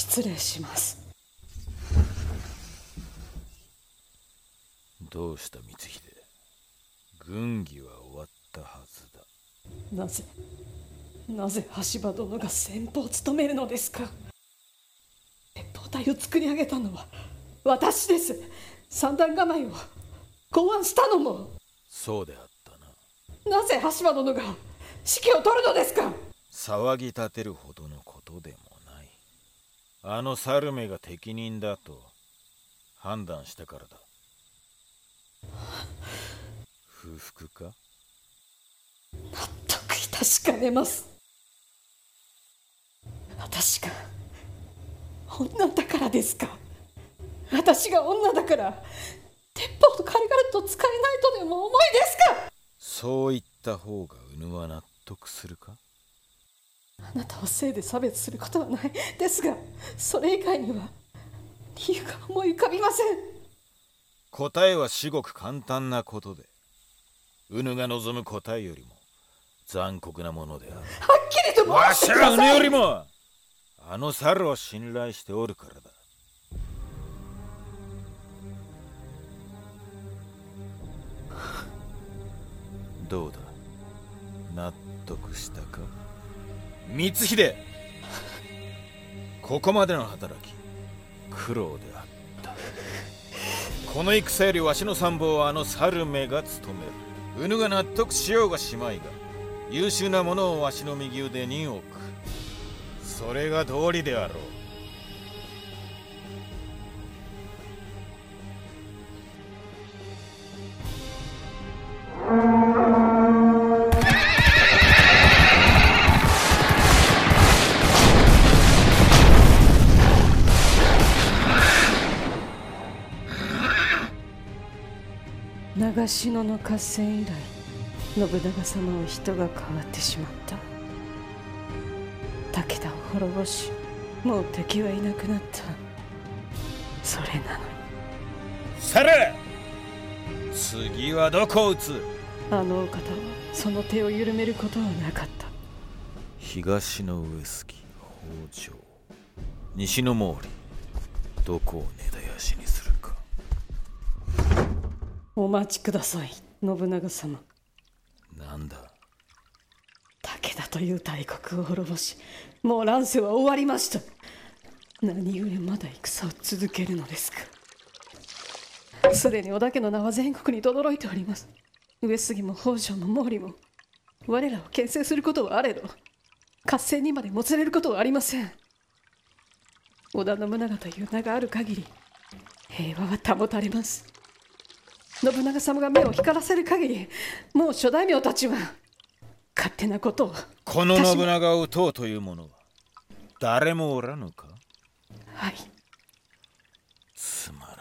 失礼します。 どうした光秀、軍議は終わったはずだ。 なぜ羽柴殿が先鋒を務めるのですか。鉄砲隊を作り上げたのは私です。三段構えを考案したのも。 そうであったな。なぜ羽柴殿が指揮を取るのですか。 騒ぎ立てるほどのことでもない。あの猿めが適任だと判断したからだ。不服か。 納得いたしかねます。私が女だからですか。私が女だから鉄砲と軽々と使えないとでも思いですか。 そう言った方がうぬは納得するか。 あなたを性で差別することはないですが、それ以外には理由が思い浮かびません。 答えは至極簡単なことで、うぬが望む答えよりも残酷なものである。 はっきりと申してください。 わしはうぬよりもあの猿を信頼しておるからだ。どうだ、納得したか光秀。ここまでの働き苦労であった。この戦よりわしの参謀はあの猿めが務める。うぬが納得しようがしまいが、優秀なものをわしの右腕に置く。それが道理であろう。 長篠の合戦以来、信長様は人が変わってしまった。武田を滅ぼし、もう敵はいなくなった。それなのに。 され、次はどこを撃つ。 あのお方はその手を緩めることはなかった。 東の上杉、北条、西の毛利、どこを根絶やしにするか。 お待ちください、信長様。 なんだ。 武田という大国を滅ぼし、もう乱世は終わりました。何故まだ戦を続けるのですか。すでに織田家の名は全国に轟いております。上杉も北条も毛利も我らを牽制することはあれど、合戦にまでもつれることはありません。織田信長という名がある限り平和は保たれます。信長様が目を光らせる限り、もう諸大名たちは勝手なことを。 この信長を討とうという者は誰もおらぬか。 はい。 つまら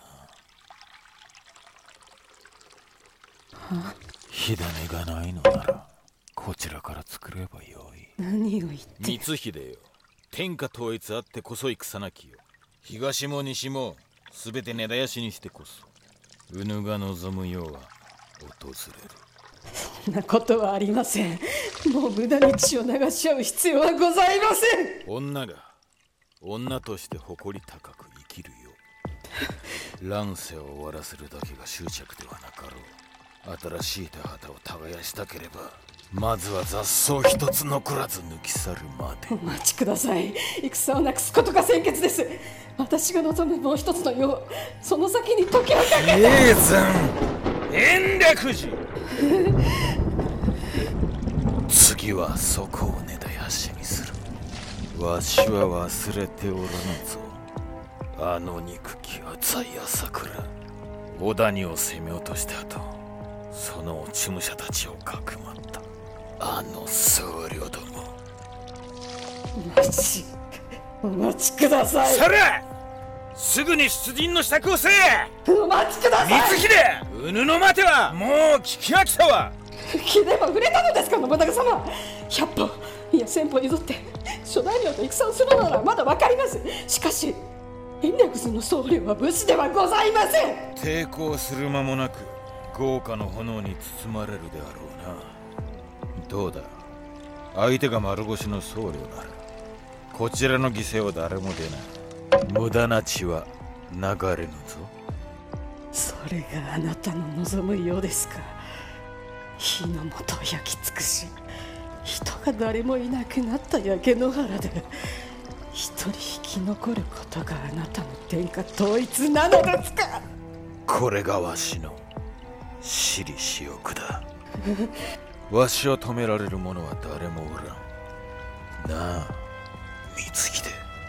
ぬな。 はあ、 火種がないのならこちらから作ればよい。 何を言って。 光秀よ、天下統一あってこそ戦なきよ。東も西もすべて根絶やしにしてこそうぬが望む世は訪れる。 そんなことはありません。もう無駄に血を流し合う必要はございません。 女が女として誇り高く生きるよう乱世を終わらせるだけが執着ではなかろう。新しい田畑を耕したければ、まずは雑草一つ残らず抜き去るまで。 お待ちください。戦をなくすことが先決です。私が望むもう一つの世、その先に時をかけて。 英山延暦寺次はそこを根絶やしにする。わしは忘れておらぬぞ、あの憎き浅井朝倉。織田にを攻め落とした後、その落ち武者たちをかくまったあの僧侶ども。 お待ちください。 それ、すぐに出陣の支度をせえ。 お待ちください。 光秀、うぬの待てはもう聞き飽きたわ。 気でも触れたのですか、信長様。100歩いや1000歩譲って諸大名と戦をするのならまだ分かります。しかし延暦寺の僧侶は武士ではございません。 抵抗する間もなく豪華の炎に包まれるであろうな。どうだ、相手が丸腰の僧侶ならこちらの犠牲は誰も出ない。無駄な血は流れぬぞ。 それがあなたの望むようですか。火の元を焼き尽くし、人が誰もいなくなった焼け野原で一人生き残ることがあなたの天下統一なのですか。 これがわしの私利私欲だ。わしを止められる者は誰もおらん。なあ、光秀。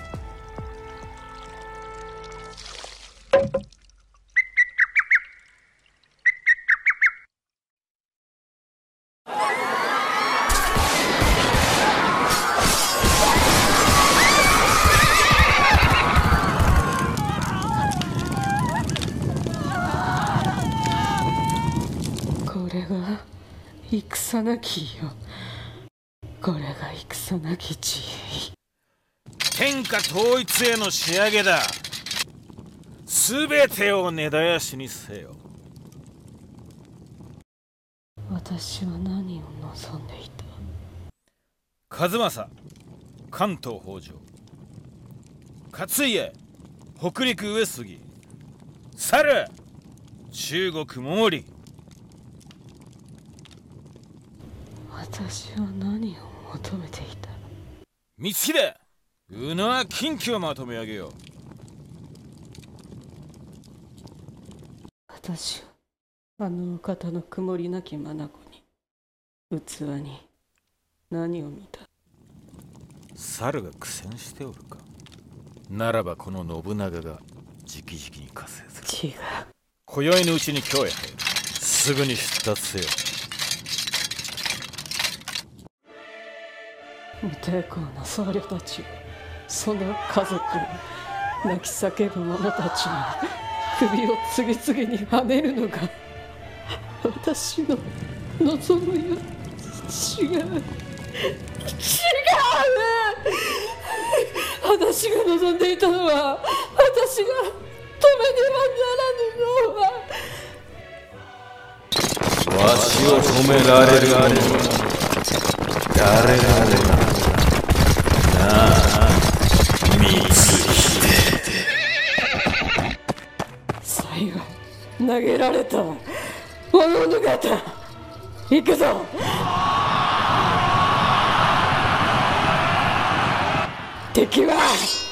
これが戦なきよ。これが戦なき地。 天下統一への仕上げだ。すべてを根絶やしにせよ。 私は何を望んでいた。 数正、関東北条、勝家、北陸上杉、猿、中国桃李。 私は何を求めていた。 光秀、宇野は近畿をまとめ上げよう。 私はあのお方の曇りなき眼に、器に何を見た。 猿が苦戦しておるか。ならばこの信長が直々に加勢する。 違う。 今宵のうちに京へ入る。すぐに出立せよ。 無抵抗な僧侶たちを、その家族を、泣き叫ぶ者たちの首を次々にはねるのが私の望むよ。違う。私が望んでいたのは、私が止めねばならぬのは、 わしを止められる者は誰だろう。なあ、光秀。 最後投げられた者方、行くぞ。敵は